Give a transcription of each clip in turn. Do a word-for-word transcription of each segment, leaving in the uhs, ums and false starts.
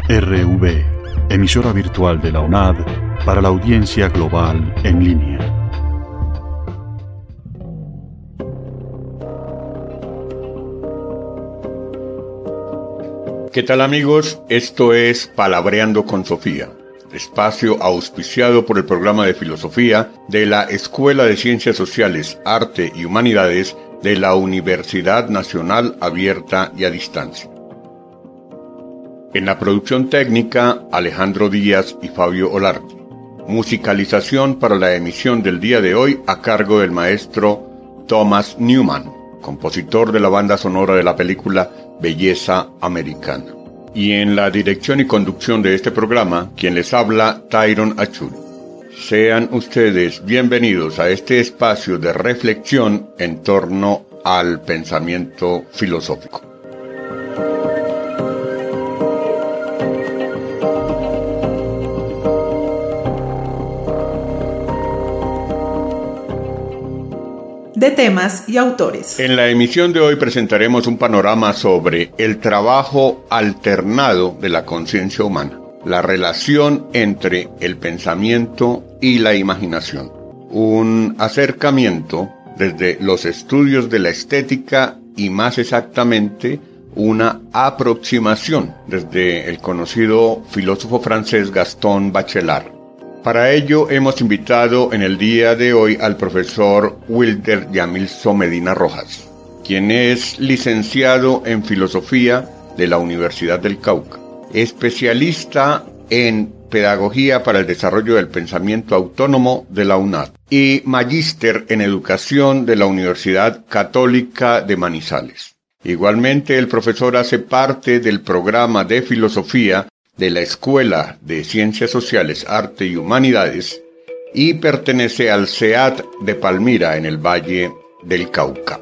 R V, emisora virtual de la U N A D para la audiencia global en línea. ¿Qué tal, amigos? Esto es Palabreando con Sofía, espacio auspiciado por el programa de filosofía de la Escuela de Ciencias Sociales, Arte y Humanidades de la Universidad Nacional Abierta y a Distancia. En la producción técnica, Alejandro Díaz y Fabio Olarte. Musicalización para la emisión del día de hoy a cargo del maestro Thomas Newman, compositor de la banda sonora de la película Belleza Americana. Y en la dirección y conducción de este programa, quien les habla, Tyron Achul. Sean ustedes bienvenidos a este espacio de reflexión en torno al pensamiento filosófico. De temas y autores. En la emisión de hoy presentaremos un panorama sobre el trabajo alternado de la conciencia humana, la relación entre el pensamiento y la imaginación, un acercamiento desde los estudios de la estética y más exactamente una aproximación desde el conocido filósofo francés Gaston Bachelard. Para ello hemos invitado en el día de hoy al profesor Wilder Yamilso Medina Rojas, quien es licenciado en Filosofía de la Universidad del Cauca, especialista en Pedagogía para el Desarrollo del Pensamiento Autónomo de la U N A D y magíster en Educación de la Universidad Católica de Manizales. Igualmente, el profesor hace parte del programa de Filosofía de la Escuela de Ciencias Sociales, Arte y Humanidades y pertenece al C E A T de Palmira en el Valle del Cauca.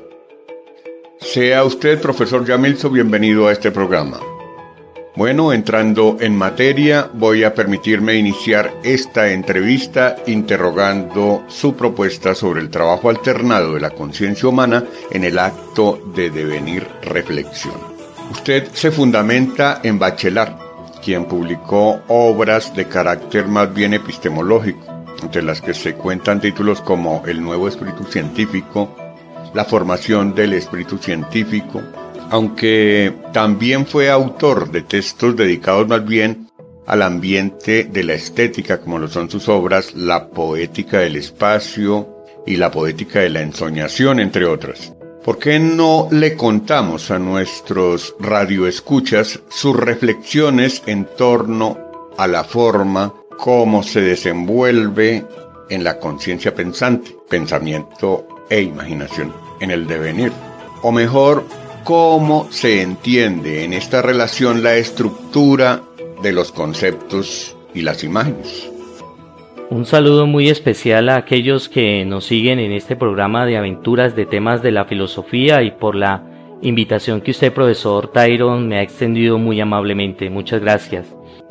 Sea usted, profesor Yamilso, bienvenido a este programa. Bueno, entrando en materia, voy a permitirme iniciar esta entrevista interrogando su propuesta sobre el trabajo alternado de la conciencia humana en el acto de devenir reflexión. Usted se fundamenta en Bachelard, quien publicó obras de carácter más bien epistemológico, entre las que se cuentan títulos como El nuevo espíritu científico, La formación del espíritu científico, aunque también fue autor de textos dedicados más bien al ambiente de la estética, como lo son sus obras La poética del espacio y La poética de la ensoñación, entre otras. ¿Por qué no le contamos a nuestros radioescuchas sus reflexiones en torno a la forma cómo se desenvuelve en la conciencia pensante, pensamiento e imaginación, en el devenir? O mejor, cómo se entiende en esta relación la estructura de los conceptos y las imágenes. Un saludo muy especial a aquellos que nos siguen en este programa de aventuras de temas de la filosofía y por la invitación que usted, profesor Tyron, me ha extendido muy amablemente. Muchas gracias.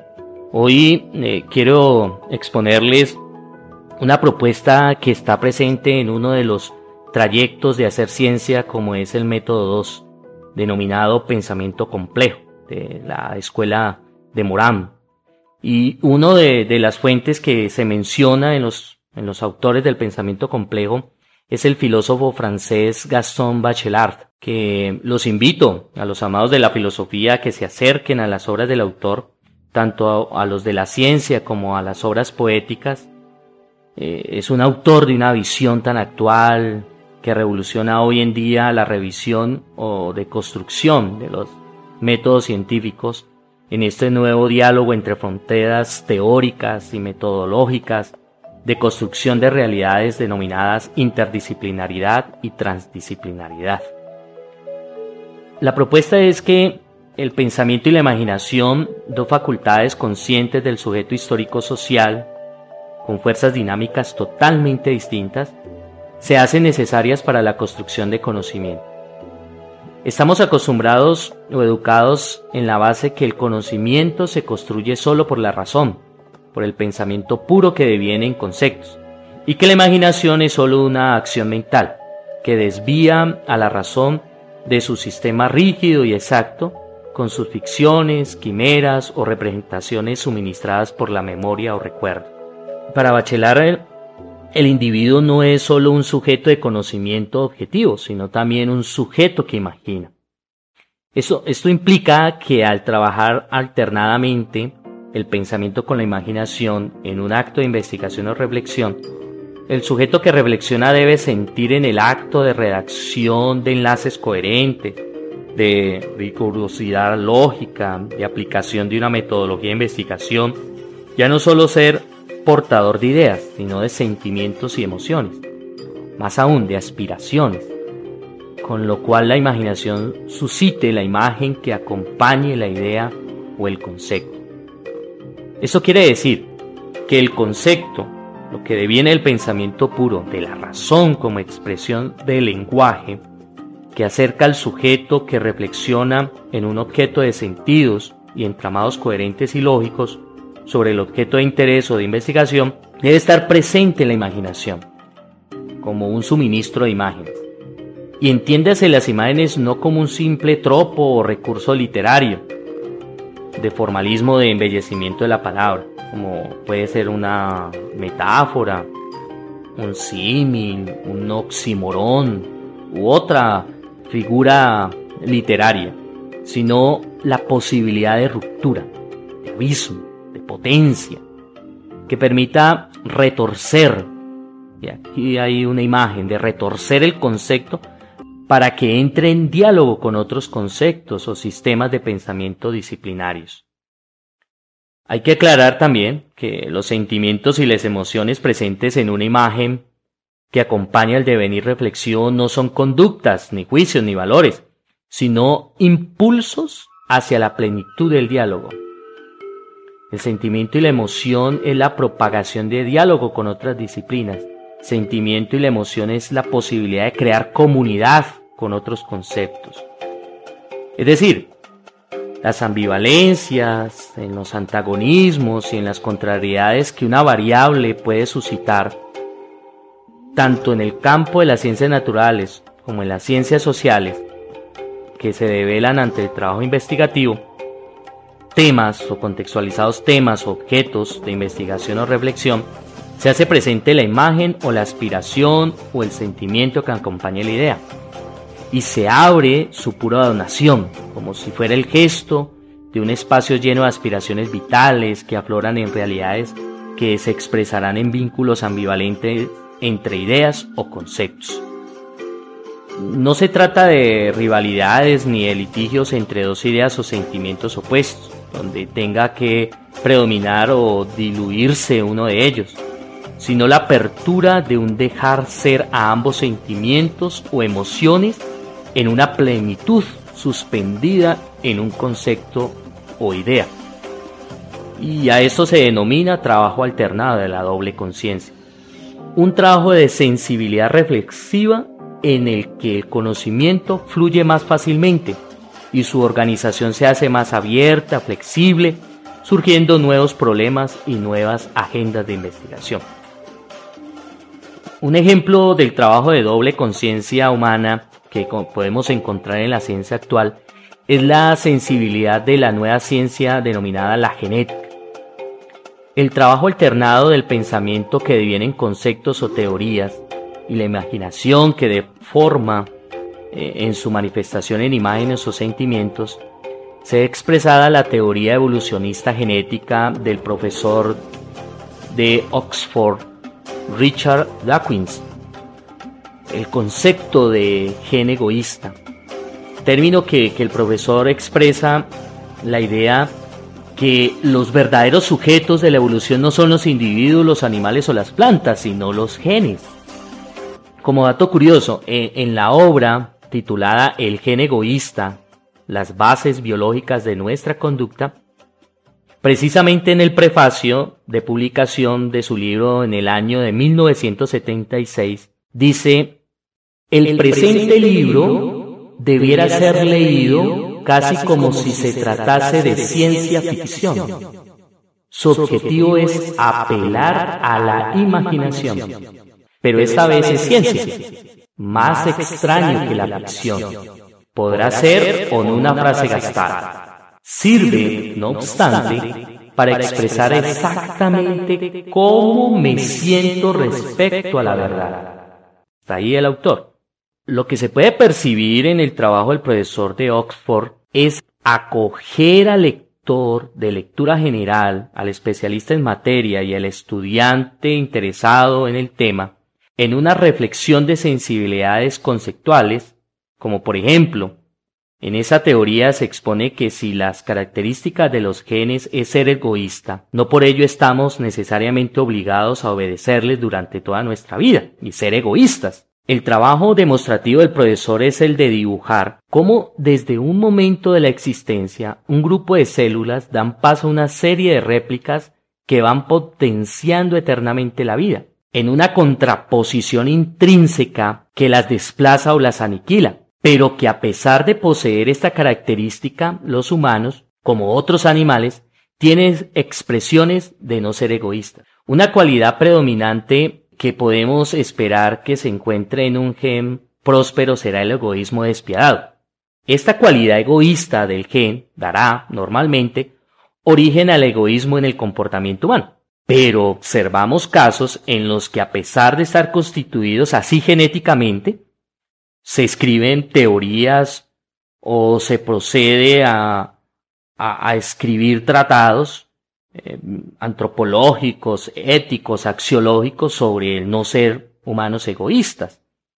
Hoy eh, quiero exponerles una propuesta que está presente en uno de los trayectos de hacer ciencia, como es el método dos, denominado pensamiento complejo, de la escuela de Morán. Y uno de, de las fuentes que se menciona en los, en los autores del pensamiento complejo es el filósofo francés Gaston Bachelard, que los invito a los amados de la filosofía que se acerquen a las obras del autor, tanto a, a los de la ciencia como a las obras poéticas. Eh, es un autor de una visión tan actual que revoluciona hoy en día la revisión o deconstrucción de los métodos científicos en este nuevo diálogo entre fronteras teóricas y metodológicas de construcción de realidades denominadas interdisciplinaridad y transdisciplinaridad. La propuesta es que el pensamiento y la imaginación, dos facultades conscientes del sujeto histórico-social, con fuerzas dinámicas totalmente distintas, se hacen necesarias para la construcción de conocimiento. Estamos acostumbrados o educados en la base que el conocimiento se construye solo por la razón, por el pensamiento puro que deviene en conceptos, y que la imaginación es solo una acción mental que desvía a la razón de su sistema rígido y exacto con sus ficciones, quimeras o representaciones suministradas por la memoria o recuerdo. Para Bachelard, el individuo no es solo un sujeto de conocimiento objetivo, sino también un sujeto que imagina. Esto, esto implica que al trabajar alternadamente el pensamiento con la imaginación en un acto de investigación o reflexión, el sujeto que reflexiona debe sentir en el acto de redacción de enlaces coherentes, de rigurosidad lógica, de aplicación de una metodología de investigación, ya no solo ser portador de ideas, sino de sentimientos y emociones, más aún de aspiraciones, con lo cual la imaginación suscite la imagen que acompañe la idea o el concepto. Eso quiere decir que el concepto, lo que deviene del pensamiento puro, de la razón como expresión del lenguaje, que acerca al sujeto que reflexiona en un objeto de sentidos y entramados coherentes y lógicos sobre el objeto de interés o de investigación, debe estar presente en la imaginación, como un suministro de imágenes. Y entiéndase las imágenes no como un simple tropo o recurso literario, de formalismo de embellecimiento de la palabra, como puede ser una metáfora, un símil, un oxímoron u otra figura literaria, sino la posibilidad de ruptura, de abismo, de potencia, que permita retorcer, y aquí hay una imagen de retorcer el concepto para que entre en diálogo con otros conceptos o sistemas de pensamiento disciplinarios. Hay que aclarar también que los sentimientos y las emociones presentes en una imagen que acompaña el devenir reflexión no son conductas, ni juicios, ni valores, sino impulsos hacia la plenitud del diálogo. El sentimiento y la emoción es la propagación de diálogo con otras disciplinas. Sentimiento y la emoción es la posibilidad de crear comunidad con otros conceptos. Es decir, las ambivalencias, en los antagonismos y en las contrariedades que una variable puede suscitar, tanto en el campo de las ciencias naturales como en las ciencias sociales, que se develan ante el trabajo investigativo, temas o contextualizados temas o objetos de investigación o reflexión, se hace presente la imagen o la aspiración o el sentimiento que acompaña la idea, y se abre su pura donación, como si fuera el gesto de un espacio lleno de aspiraciones vitales que afloran en realidades que se expresarán en vínculos ambivalentes entre ideas o conceptos. No se trata de rivalidades ni de litigios entre dos ideas o sentimientos opuestos, donde tenga que predominar o diluirse uno de ellos, sino la apertura de un dejar ser a ambos sentimientos o emociones en una plenitud suspendida en un concepto o idea. Y a esto se denomina trabajo alternado de la doble conciencia. Un trabajo de sensibilidad reflexiva en el que el conocimiento fluye más fácilmente y su organización se hace más abierta, flexible, surgiendo nuevos problemas y nuevas agendas de investigación. Un ejemplo del trabajo de doble conciencia humana que podemos encontrar en la ciencia actual es la sensibilidad de la nueva ciencia denominada la genética. El trabajo alternado del pensamiento que deviene en conceptos o teorías y la imaginación que deforma eh, en su manifestación en imágenes o sentimientos se ha expresada la teoría evolucionista genética del profesor de Oxford, Richard Dawkins. El concepto de gen egoísta, término que, que el profesor expresa la idea que los verdaderos sujetos de la evolución no son los individuos, los animales o las plantas, sino los genes. Como dato curioso, en, en la obra titulada El gen egoísta, las bases biológicas de nuestra conducta, precisamente en el prefacio de publicación de su libro en el año de mil novecientos setenta y seis, dice: el, el presente, presente libro debiera ser leído casi como si se tratase de ciencia ficción. Su objetivo es apelar a la imaginación, pero esta vez es ciencia, más extraño que la ficción. Podrá ser o no una frase gastada, sirve, no obstante, para expresar exactamente cómo me siento respecto a la verdad. Está ahí el autor. Lo que se puede percibir en el trabajo del profesor de Oxford es acoger al lector de lectura general, al especialista en materia y al estudiante interesado en el tema, en una reflexión de sensibilidades conceptuales, como por ejemplo, en esa teoría se expone que si las características de los genes es ser egoísta, no por ello estamos necesariamente obligados a obedecerles durante toda nuestra vida y ser egoístas. El trabajo demostrativo del profesor es el de dibujar cómo desde un momento de la existencia un grupo de células dan paso a una serie de réplicas que van potenciando eternamente la vida, en una contraposición intrínseca que las desplaza o las aniquila, pero que a pesar de poseer esta característica, los humanos, como otros animales, tienen expresiones de no ser egoístas. Una cualidad predominante que podemos esperar que se encuentre en un gen próspero será el egoísmo despiadado. Esta cualidad egoísta del gen dará, normalmente, origen al egoísmo en el comportamiento humano. Pero observamos casos en los que, a pesar de estar constituidos así genéticamente, se escriben teorías o se procede a, a, a escribir tratados eh, antropológicos, éticos, axiológicos sobre el no ser humanos egoístas.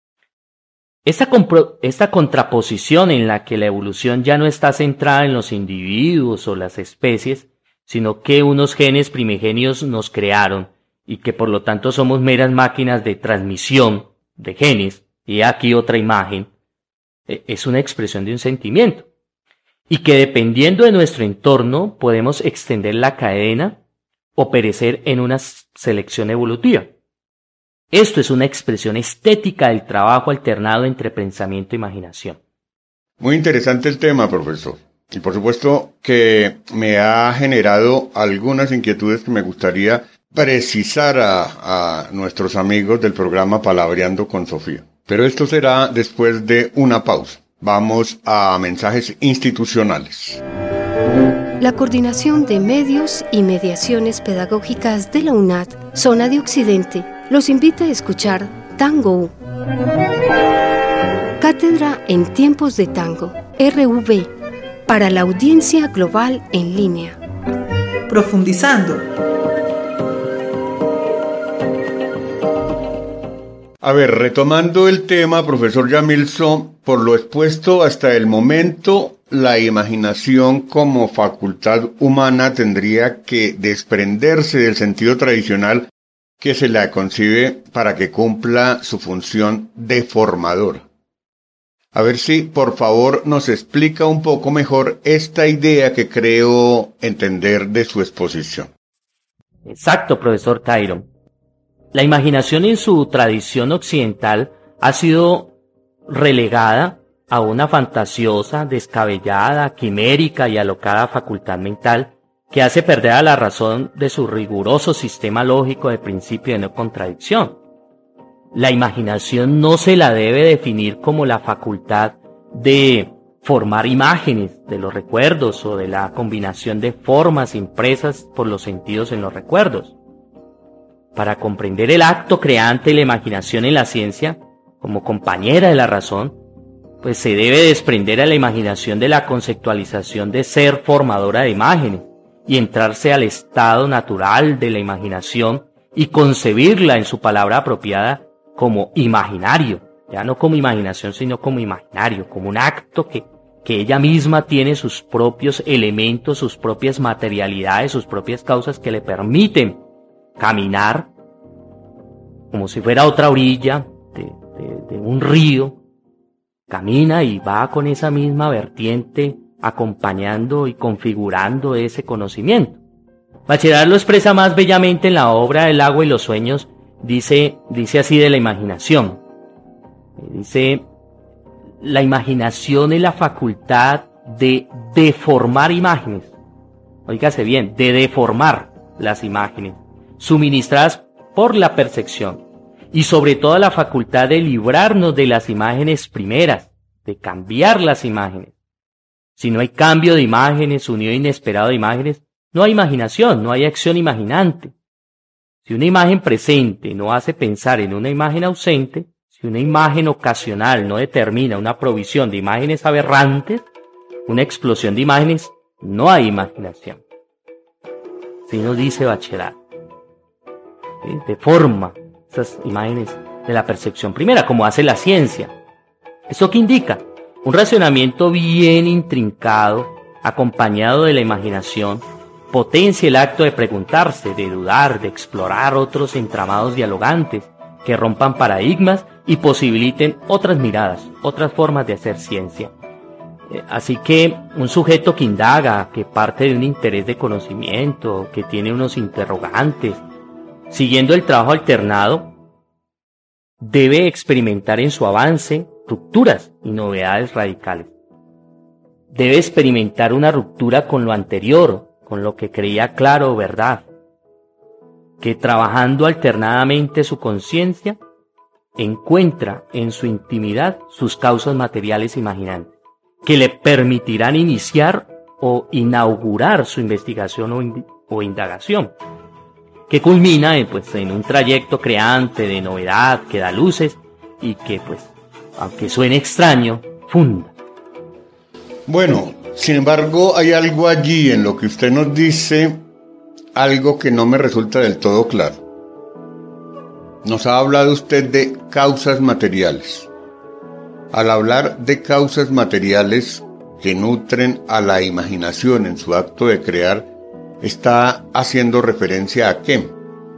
Esta, compro, esta contraposición en la que la evolución ya no está centrada en los individuos o las especies, sino que unos genes primigenios nos crearon y que por lo tanto somos meras máquinas de transmisión de genes, y aquí otra imagen, es una expresión de un sentimiento, y que dependiendo de nuestro entorno podemos extender la cadena o perecer en una selección evolutiva. Esto es una expresión estética del trabajo alternado entre pensamiento e imaginación. Muy interesante el tema, profesor. Y por supuesto que me ha generado algunas inquietudes que me gustaría precisar a, a nuestros amigos del programa Palabreando con Sofía. Pero esto será después de una pausa. Vamos a mensajes institucionales. La Coordinación de Medios y Mediaciones Pedagógicas de la UNAD, Zona de Occidente, los invita a escuchar Tango U. Cátedra en Tiempos de Tango, R V, para la audiencia global en línea. Profundizando. A ver, retomando el tema, profesor Yamilson, por lo expuesto hasta el momento, la imaginación como facultad humana tendría que desprenderse del sentido tradicional que se la concibe para que cumpla su función deformadora. A ver si, por favor, nos explica un poco mejor esta idea que creo entender de su exposición. Exacto, profesor Tyron. La imaginación en su tradición occidental ha sido relegada a una fantasiosa, descabellada, quimérica y alocada facultad mental que hace perder a la razón de su riguroso sistema lógico de principio de no contradicción. La imaginación no se la debe definir como la facultad de formar imágenes de los recuerdos o de la combinación de formas impresas por los sentidos en los recuerdos. Para comprender el acto creante de la imaginación en la ciencia, como compañera de la razón, pues se debe desprender a la imaginación de la conceptualización de ser formadora de imágenes y entrarse al estado natural de la imaginación y concebirla en su palabra apropiada como imaginario, ya no como imaginación sino como imaginario, como un acto que, que ella misma tiene sus propios elementos, sus propias materialidades, sus propias causas que le permiten caminar como si fuera otra orilla de, de, de un río, camina y va con esa misma vertiente acompañando y configurando ese conocimiento. Bachelard lo expresa más bellamente en la obra El agua y los sueños, dice, dice así de la imaginación. Dice, la imaginación es la facultad de deformar imágenes. Óigase bien, de deformar las imágenes, suministradas por la percepción, y sobre todo la facultad de librarnos de las imágenes primeras, de cambiar las imágenes. Si no hay cambio de imágenes, unido inesperado de imágenes, no hay imaginación, no hay acción imaginante. Si una imagen presente no hace pensar en una imagen ausente, si una imagen ocasional no determina una provisión de imágenes aberrantes, una explosión de imágenes, no hay imaginación. Si nos dice Bachelard, ¿sí? Deforma esas imágenes de la percepción primera, como hace la ciencia. ¿Esto qué indica? Un racionamiento bien intrincado, acompañado de la imaginación, potencia el acto de preguntarse, de dudar, de explorar otros entramados dialogantes que rompan paradigmas y posibiliten otras miradas, otras formas de hacer ciencia. Así que un sujeto que indaga, que parte de un interés de conocimiento, que tiene unos interrogantes, siguiendo el trabajo alternado, debe experimentar en su avance rupturas y novedades radicales. Debe experimentar una ruptura con lo anterior, con lo que creía claro o verdad, que trabajando alternadamente su conciencia, encuentra en su intimidad sus causas materiales imaginantes, que le permitirán iniciar o inaugurar su investigación o, in- o indagación, que culmina en, pues, en un trayecto creante de novedad que da luces y que, pues, aunque suene extraño, funda. Bueno, sin embargo, hay algo allí en lo que usted nos dice, algo que no me resulta del todo claro. Nos ha hablado usted de causas materiales. Al hablar de causas materiales que nutren a la imaginación en su acto de crear, ¿está haciendo referencia a qué?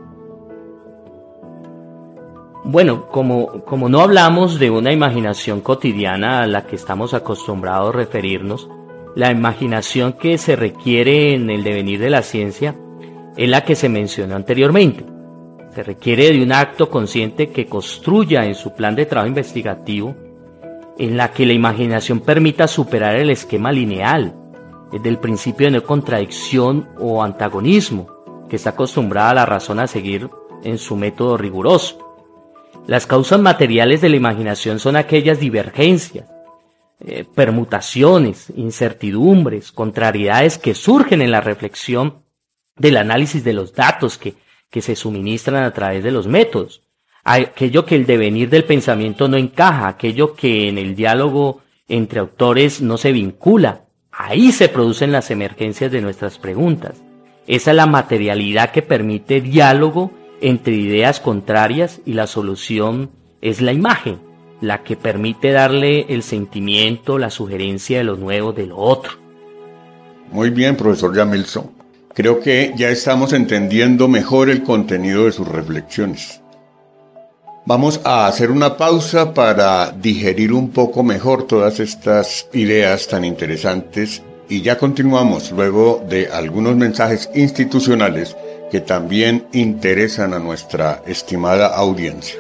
Bueno, como, como no hablamos de una imaginación cotidiana a la que estamos acostumbrados a referirnos, la imaginación que se requiere en el devenir de la ciencia es la que se mencionó anteriormente. Se requiere de un acto consciente que construya en su plan de trabajo investigativo, en la que la imaginación permita superar el esquema lineal, desde el principio de no contradicción o antagonismo, que está acostumbrada la razón a seguir en su método riguroso. Las causas materiales de la imaginación son aquellas divergencias, eh, permutaciones, incertidumbres, contrariedades que surgen en la reflexión del análisis de los datos que, que se suministran a través de los métodos. Aquello que el devenir del pensamiento no encaja, aquello que en el diálogo entre autores no se vincula. Ahí se producen las emergencias de nuestras preguntas. Esa es la materialidad que permite diálogo entre ideas contrarias y la solución es la imagen, la que permite darle el sentimiento, la sugerencia de lo nuevo, de lo otro. Muy bien, profesor Jamilson. Creo que ya estamos entendiendo mejor el contenido de sus reflexiones. Vamos a hacer una pausa para digerir un poco mejor todas estas ideas tan interesantes y ya continuamos luego de algunos mensajes institucionales que también interesan a nuestra estimada audiencia.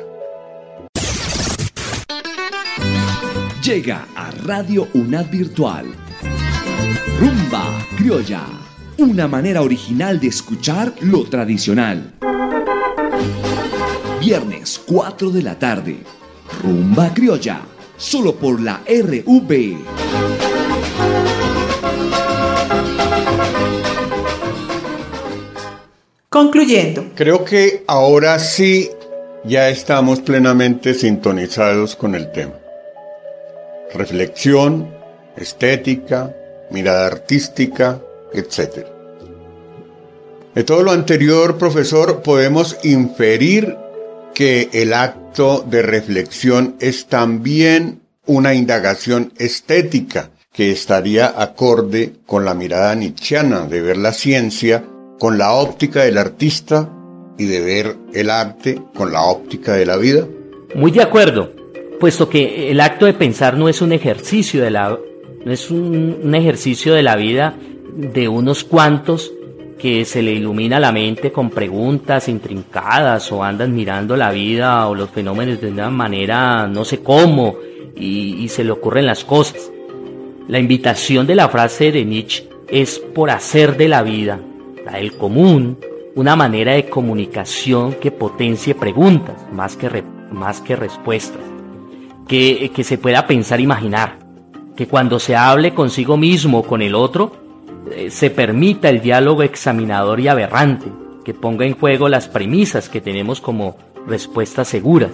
Llega a Radio UNAD Virtual Rumba Criolla, una manera original de escuchar lo tradicional. Viernes cuatro de la tarde, Rumba Criolla, solo por la R V. Concluyendo. Creo que ahora sí ya estamos plenamente sintonizados con el tema. Reflexión, estética, mirada artística, etcétera. De todo lo anterior, profesor, podemos inferir que el acto de reflexión es también una indagación estética que estaría acorde con la mirada nietzscheana de ver la ciencia con la óptica del artista y de ver el arte con la óptica de la vida. Muy de acuerdo, puesto que el acto de pensar no es un ejercicio de la, no es un, un ejercicio de la vida de unos cuantos que se le ilumina la mente con preguntas intrincadas o andan mirando la vida o los fenómenos de una manera no sé cómo y, y se le ocurren las cosas. La invitación de la frase de Nietzsche es por hacer de la vida, la del común, una manera de comunicación que potencie preguntas más que, re, más que respuestas, que, que se pueda pensar, imaginar. que cuando se hable consigo mismo o con el otro, eh, se permita el diálogo examinador y aberrante, que ponga en juego las premisas que tenemos como respuestas seguras.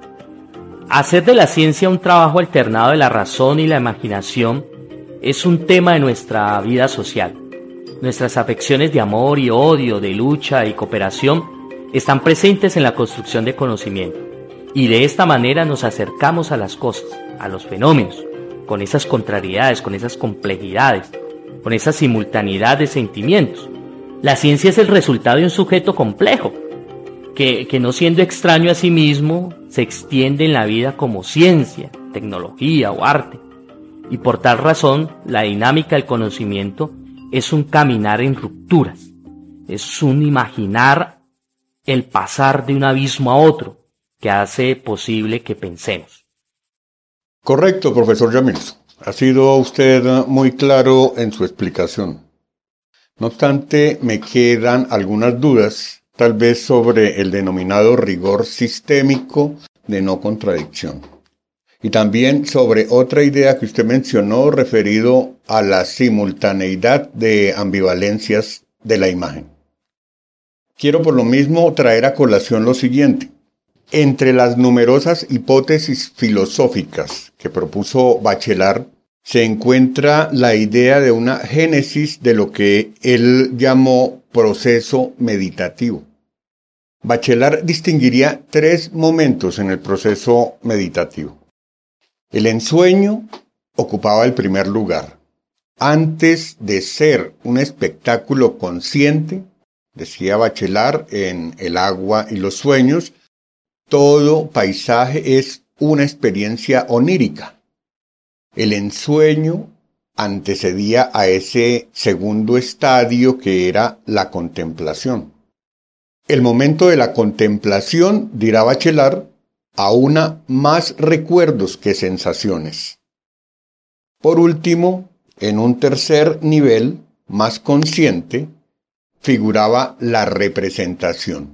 Hacer de la ciencia un trabajo alternado de la razón y la imaginación es un tema de nuestra vida social. Nuestras afecciones de amor y odio, de lucha y cooperación están presentes en la construcción de conocimiento, y de esta manera nos acercamos a las cosas, a los fenómenos, con esas contrariedades, con esas complejidades, con esa simultaneidad de sentimientos. La ciencia es el resultado de un sujeto complejo, que, que no siendo extraño a sí mismo, se extiende en la vida como ciencia, tecnología o arte. Y por tal razón, la dinámica del conocimiento es un caminar en rupturas, es un imaginar el pasar de un abismo a otro, que hace posible que pensemos. Correcto, profesor Yamilson. Ha sido usted muy claro en su explicación. No obstante, me quedan algunas dudas, tal vez sobre el denominado rigor sistémico de no contradicción. Y también sobre otra idea que usted mencionó referido a la simultaneidad de ambivalencias de la imagen. Quiero por lo mismo traer a colación lo siguiente. Entre las numerosas hipótesis filosóficas que propuso Bachelard, se encuentra la idea de una génesis de lo que él llamó proceso meditativo. Bachelard distinguiría tres momentos en el proceso meditativo. El ensueño ocupaba el primer lugar. Antes de ser un espectáculo consciente, decía Bachelard en El agua y los sueños, todo paisaje es una experiencia onírica. El ensueño antecedía a ese segundo estadio que era la contemplación. El momento de la contemplación, dirá Bachelard, aúna más recuerdos que sensaciones. Por último, en un tercer nivel, más consciente, figuraba la representación.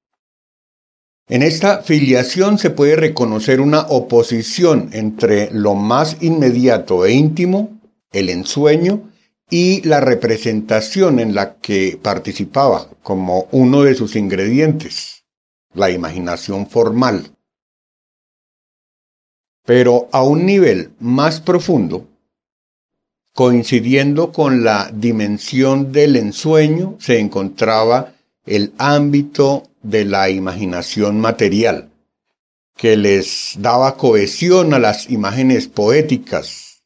En esta filiación se puede reconocer una oposición entre lo más inmediato e íntimo, el ensueño, y la representación en la que participaba como uno de sus ingredientes, la imaginación formal. Pero a un nivel más profundo, coincidiendo con la dimensión del ensueño, se encontraba el ámbito de la imaginación material, que les daba cohesión a las imágenes poéticas.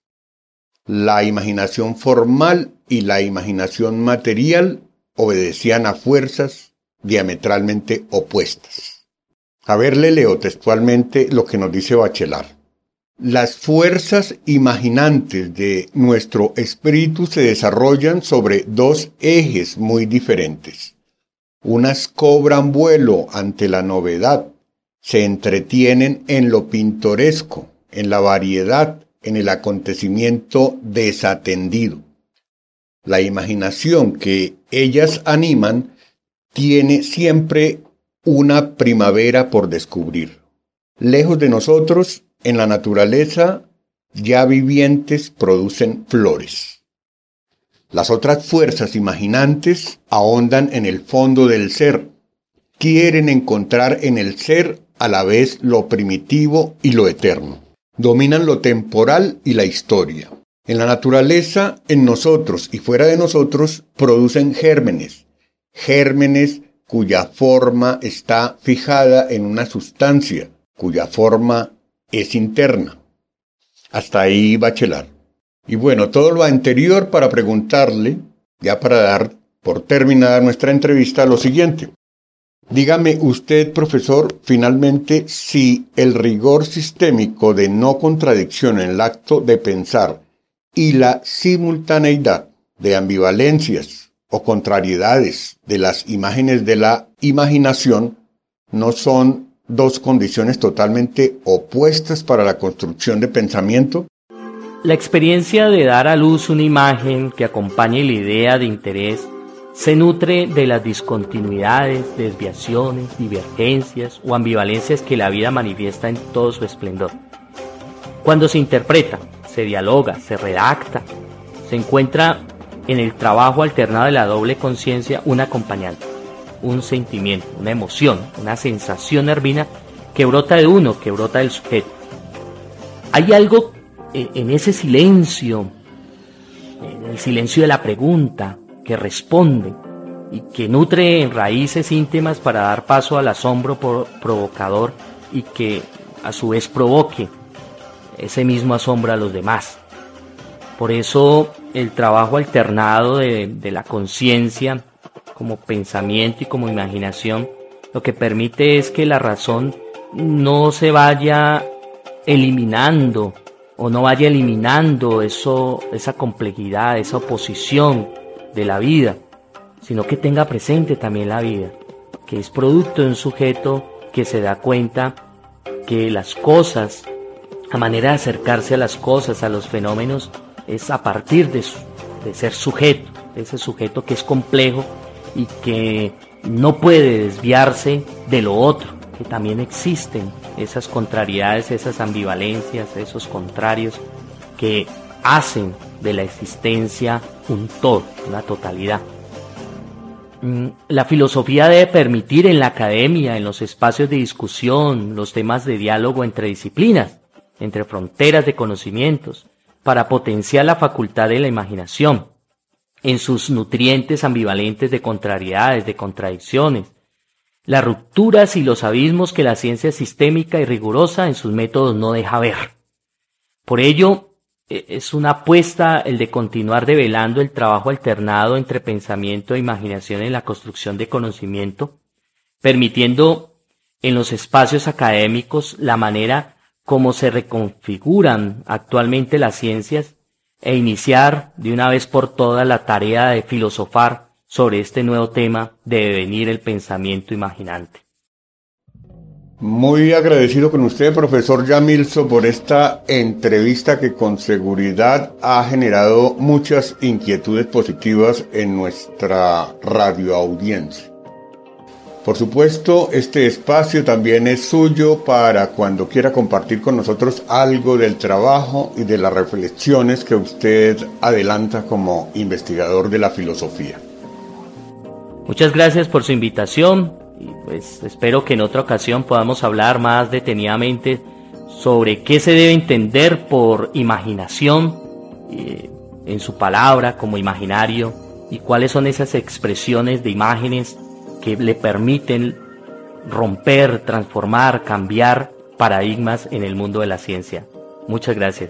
La imaginación formal y la imaginación material obedecían a fuerzas diametralmente opuestas. A ver, le leo textualmente lo que nos dice Bachelard. Las fuerzas imaginantes de nuestro espíritu se desarrollan sobre dos ejes muy diferentes. Unas cobran vuelo ante la novedad, se entretienen en lo pintoresco, en la variedad, en el acontecimiento desatendido. La imaginación que ellas animan tiene siempre una primavera por descubrir. Lejos de nosotros, en la naturaleza, ya vivientes producen flores. Las otras fuerzas imaginantes ahondan en el fondo del ser. Quieren encontrar en el ser a la vez lo primitivo y lo eterno. Dominan lo temporal y la historia. En la naturaleza, en nosotros y fuera de nosotros, producen gérmenes. Gérmenes cuya forma está fijada en una sustancia, cuya forma es interna. Hasta ahí Bachelard. Y bueno, todo lo anterior para preguntarle, ya para dar por terminada nuestra entrevista, lo siguiente. Dígame usted, profesor, finalmente, si el rigor sistémico de no contradicción en el acto de pensar y la simultaneidad de ambivalencias o contrariedades de las imágenes de la imaginación no son dos condiciones totalmente opuestas para la construcción de pensamiento. La experiencia de dar a luz una imagen que acompañe la idea de interés se nutre de las discontinuidades, desviaciones, divergencias o ambivalencias que la vida manifiesta en todo su esplendor. Cuando se interpreta, se dialoga, se redacta, se encuentra en el trabajo alternado de la doble conciencia un acompañante, un sentimiento, una emoción, una sensación nervina que brota de uno, que brota del sujeto. Hay algo en ese silencio, en el silencio de la pregunta, que responde y que nutre en raíces íntimas para dar paso al asombro provocador y que a su vez provoque ese mismo asombro a los demás. Por eso el trabajo alternado de, de la conciencia como pensamiento y como imaginación lo que permite es que la razón no se vaya eliminando o no vaya eliminando eso, esa complejidad, esa oposición de la vida, sino que tenga presente también la vida, que es producto de un sujeto que se da cuenta que las cosas, la manera de acercarse a las cosas, a los fenómenos, es a partir de, su, de ser sujeto, de ese sujeto que es complejo y que no puede desviarse de lo otro, que también existen esas contrariedades, esas ambivalencias, esos contrarios que hacen de la existencia un todo, una totalidad. La filosofía debe permitir en la academia, en los espacios de discusión, los temas de diálogo entre disciplinas, entre fronteras de conocimientos, para potenciar la facultad de la imaginación, en sus nutrientes ambivalentes de contrariedades, de contradicciones, las rupturas y los abismos que la ciencia sistémica y rigurosa en sus métodos no deja ver. Por ello, es una apuesta el de continuar develando el trabajo alternado entre pensamiento e imaginación en la construcción de conocimiento, permitiendo en los espacios académicos la manera como se reconfiguran actualmente las ciencias e iniciar de una vez por todas la tarea de filosofar sobre este nuevo tema de devenir el pensamiento imaginante. Muy agradecido con usted, profesor Yamilso, por esta entrevista que con seguridad ha generado muchas inquietudes positivas en nuestra radioaudiencia. Por supuesto, este espacio también es suyo para cuando quiera compartir con nosotros algo del trabajo y de las reflexiones que usted adelanta como investigador de la filosofía. Muchas gracias por su invitación y pues espero que en otra ocasión podamos hablar más detenidamente sobre qué se debe entender por imaginación eh, en su palabra como imaginario y cuáles son esas expresiones de imágenes que le permiten romper, transformar, cambiar paradigmas en el mundo de la ciencia. Muchas gracias.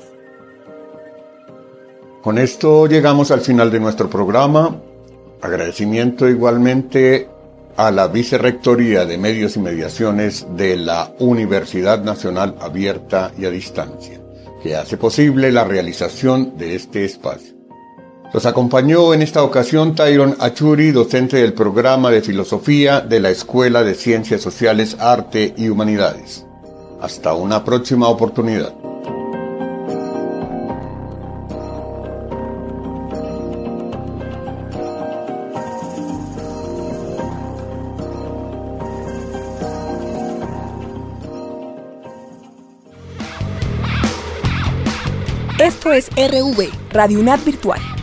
Con esto llegamos al final de nuestro programa. Agradecimiento igualmente a la Vicerrectoría de Medios y Mediaciones de la Universidad Nacional Abierta y a Distancia, que hace posible la realización de este espacio. Los acompañó en esta ocasión Tyron Achuri, docente del programa de Filosofía de la Escuela de Ciencias Sociales, Arte y Humanidades. Hasta una próxima oportunidad. Esto es R V, Radio UNAD Virtual.